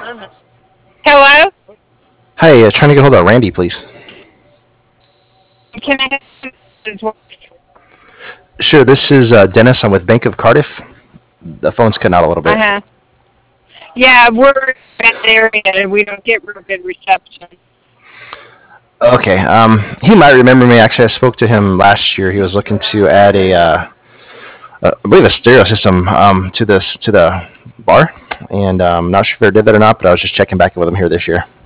Hello? Hi, trying to get hold of Randy, please. Can I have his voice? Sure, this is Dennis. I'm with Bank of Cardiff. The phone's cutting out a little bit. Uh-huh. Yeah, we're in that area and we don't get real good reception. Okay, he might remember me. Actually, I spoke to him last year. He was looking to add I believe, a stereo system to the bar, and I'm not sure if they did that or not. But I was just checking back in with him here this year.